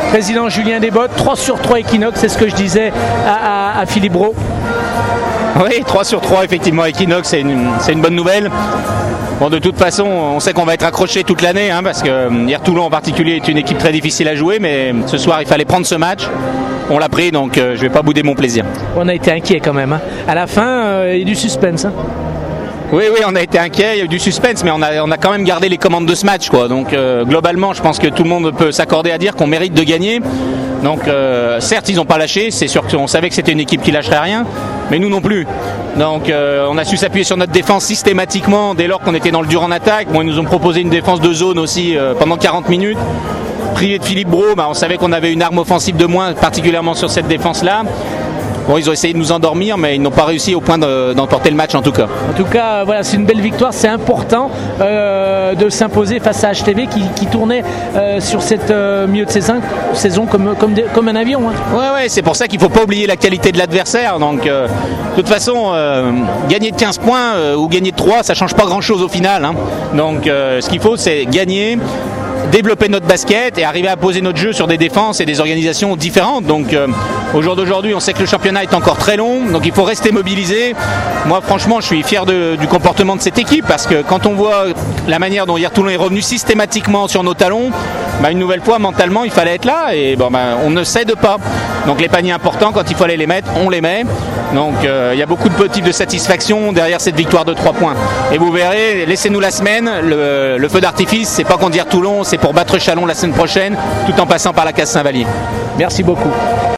président Julien Desbottes, 3 sur 3 Equinox, c'est ce que je disais à Philippe Brault. Oui, 3 sur 3 effectivement Equinox, c'est une bonne nouvelle. Bon, de toute façon, on sait qu'on va être accroché toute l'année, parce que hier Toulon en particulier est une équipe très difficile à jouer, mais ce soir il fallait prendre ce match. On l'a pris, donc je vais pas bouder mon plaisir. On a été inquiets quand même. À la fin, il y a eu du suspense. Oui, on a été inquiets, il y a eu du suspense, mais on a quand même gardé les commandes de ce match, quoi. Donc globalement, je pense que tout le monde peut s'accorder à dire qu'on mérite de gagner. Donc certes, ils n'ont pas lâché, c'est sûr qu'on savait que c'était une équipe qui lâcherait rien, mais nous non plus. Donc on a su s'appuyer sur notre défense systématiquement dès lors qu'on était dans le dur en attaque. Bon, ils nous ont proposé une défense de zone aussi pendant 40 minutes. Privé de Philippe Brault, on savait qu'on avait une arme offensive de moins, particulièrement sur cette défense-là. Bon, ils ont essayé de nous endormir, mais ils n'ont pas réussi au point d'emporter le match en tout cas. En tout cas, voilà, c'est une belle victoire. C'est important de s'imposer face à HTV qui tournait sur cette milieu de saison comme un avion. Ouais, c'est pour ça qu'il ne faut pas oublier la qualité de l'adversaire. Donc, de toute façon, gagner de 15 points ou gagner de 3, ça ne change pas grand-chose au final. Donc, ce qu'il faut, c'est gagner, développer notre basket et arriver à poser notre jeu sur des défenses et des organisations différentes. Donc au jour d'aujourd'hui, on sait que le championnat est encore très long, donc il faut rester mobilisé. Moi franchement, je suis fier du comportement de cette équipe, parce que quand on voit la manière dont hier Toulon est revenu systématiquement sur nos talons, une nouvelle fois mentalement il fallait être là, et on ne cède pas. Donc les paniers importants, quand il fallait les mettre, on les met. Donc il y a beaucoup de motifs de satisfaction derrière cette victoire de 3 points. Et vous verrez, laissez-nous la semaine, le feu d'artifice, c'est pas contre hier Toulon, c'est pour battre Chalon la semaine prochaine, tout en passant par la Casse Saint-Vallier. Merci beaucoup.